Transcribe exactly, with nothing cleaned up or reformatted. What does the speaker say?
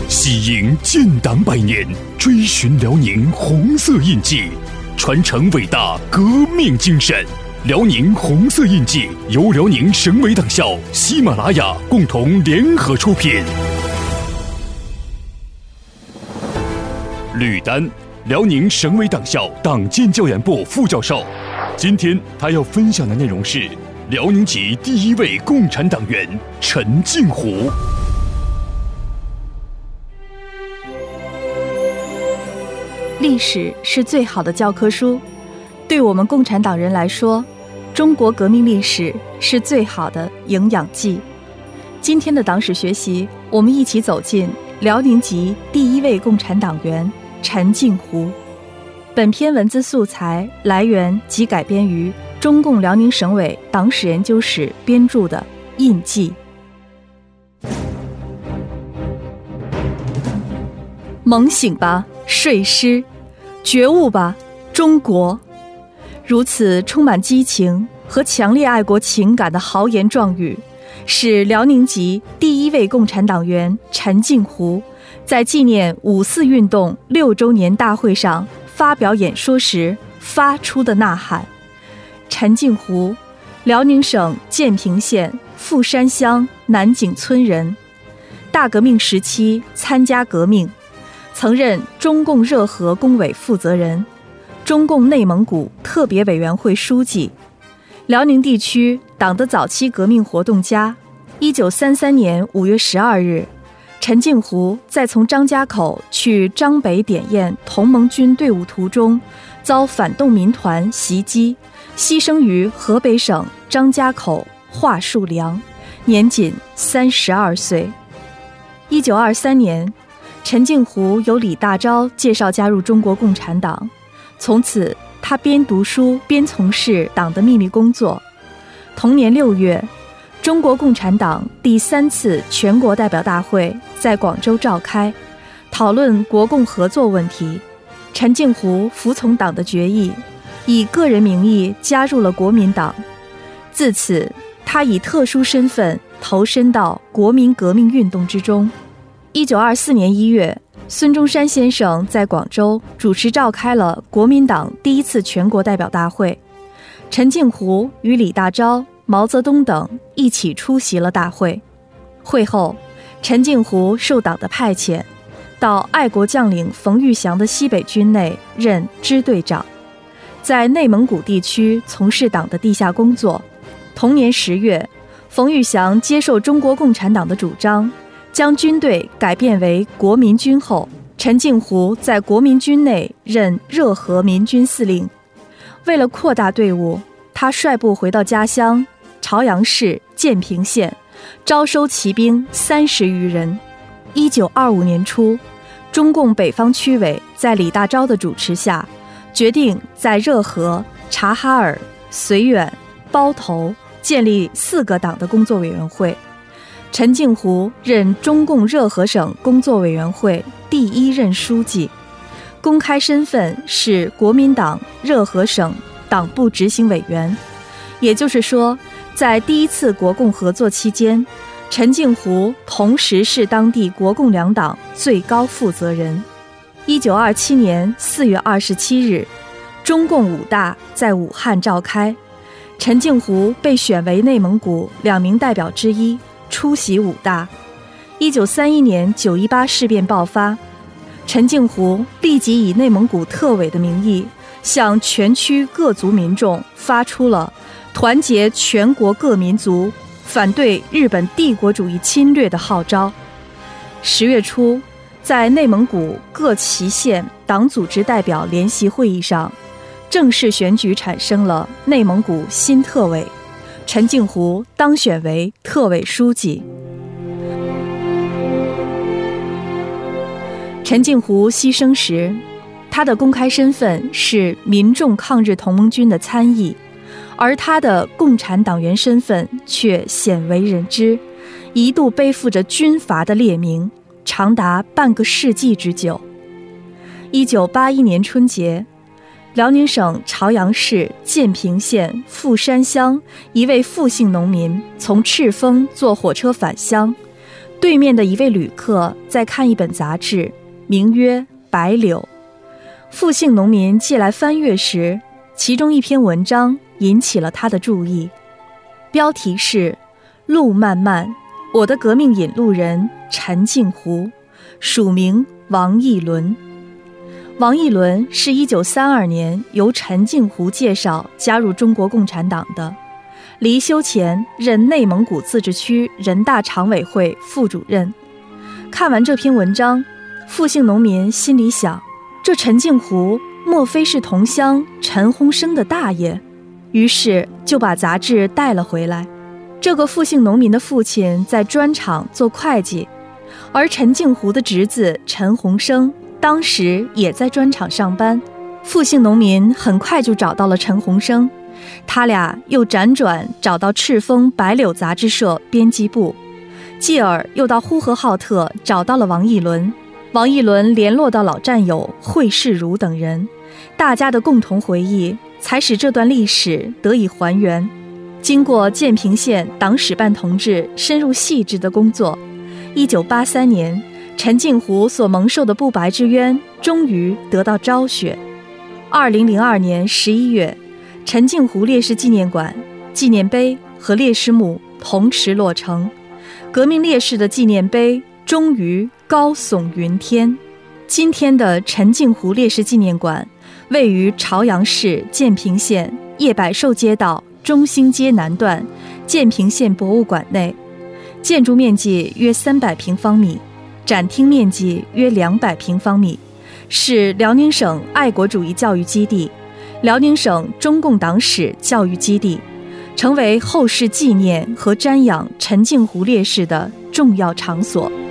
喜迎建党百年，追寻辽宁红色印记，传承伟大革命精神。辽宁红色印记由辽宁省委党校、喜马拉雅共同联合出品。吕丹，辽宁省委党校党建教研部副教授。今天他要分享的内容是辽宁籍第一位共产党员陈静湖。 历史是最好的教科书，对我们共产党人来说，中国革命历史是最好的营养剂。今天的党史学习，我们一起走进辽宁籍第一位共产党员陈静湖。本篇文字素材来源及改编于中共辽宁省委党史研究室编著的《印记》。猛醒吧，睡狮！觉悟吧，中国！如此充满激情和强烈爱国情感的豪言壮语，使辽宁籍第一位共产党员陈静湖在纪念五四运动六周年大会上发表演说时发出的呐喊。陈静湖，辽宁省建平县富山乡南井村人，大革命时期参加革命，曾任中共热河工委负责人、中共内蒙古特别委员会书记，辽宁地区党的早期革命活动家。一九三三年五月十二日，陈静湖在从张家口去张北点验同盟军队伍途中，遭反动民团袭击，牺牲于河北省张家口桦树梁，年仅三十二岁。一九二三年，陈静湖由李大钊介绍加入中国共产党，从此他边读书边从事党的秘密工作。同年六月，中国共产党第三次全国代表大会在广州召开，讨论国共合作问题。陈静湖服从党的决议，以个人名义加入了国民党。自此，他以特殊身份投身到国民革命运动之中。一九二四年一月，孙中山先生在广州主持召开了国民党第一次全国代表大会，陈静湖与李大钊、毛泽东等一起出席了大会。会后，陈静湖受党的派遣，到爱国将领冯玉祥的西北军内任支队长，在内蒙古地区从事党的地下工作。同年十月，冯玉祥接受中国共产党的主张，将军队改变为国民军后，陈静湖在国民军内任热河民军司令。为了扩大队伍，他率部回到家乡朝阳市建平县，招收骑兵三十余人。一九二五年初，中共北方区委在李大钊的主持下，决定在热河、察哈尔、绥远、包头建立四个党的工作委员会。陈静湖任中共热河省工作委员会第一任书记，公开身份是国民党热河省党部执行委员。也就是说，在第一次国共合作期间，陈静湖同时是当地国共两党最高负责人。一九二七年四月二十七日，中共五大在武汉召开，陈静湖被选为内蒙古两名代表之一，出席五大。一九三一年九一八事变爆发，陈静湖立即以内蒙古特委的名义，向全区各族民众发出了团结全国各民族，反对日本帝国主义侵略的号召。十月初，在内蒙古各旗县党组织代表联席会议上，正式选举产生了内蒙古新特委，陈静湖当选为特委书记。陈静湖牺牲时，他的公开身份是民众抗日同盟军的参议，而他的共产党员身份却鲜为人知，一度背负着军阀的烈名，长达半个世纪之久。一九八一年春节，辽宁省朝阳市建平县富山乡一位傅姓农民从赤峰坐火车返乡， 对面的一位旅客在看一本杂志，名曰《白柳》。傅姓农民借来翻阅时，其中一篇文章引起了他的注意，标题是路漫漫，我的革命引路人陈镜湖，署名王逸伦。王逸伦是一九三二年由陈镜湖介绍加入中国共产党的，离休前任内蒙古自治区人大常委会副主任。看完这篇文章，傅姓农民心里想，这陈镜湖莫非是同乡陈洪生的大爷？于是就把杂志带了回来。这个傅姓农民的父亲在砖厂做会计，而陈镜湖的侄子陈洪生当时也在砖厂上班。傅姓农民很快就找到了陈洪生，他俩又辗转找到赤峰白柳杂志社编辑部，继而又到呼和浩特找到了王逸伦。王逸伦联络到老战友惠世儒等人，大家的共同回忆才使这段历史得以还原。经过建平县党史办同志深入细致的工作，一九八三年陈镜湖所蒙受的不白之冤终于得到昭雪。二零零二年十一月，陈镜湖烈士纪念馆、纪念碑和烈士墓同时落成，革命烈士的纪念碑终于高耸云天。今天的陈镜湖烈士纪念馆位于朝阳市建平县叶百寿街道中兴街南段建平县博物馆内，建筑面积约三百平方米，展厅面积约两百平方米，是辽宁省爱国主义教育基地、辽宁省中共党史教育基地，成为后世纪念和瞻仰陈镜湖烈士的重要场所。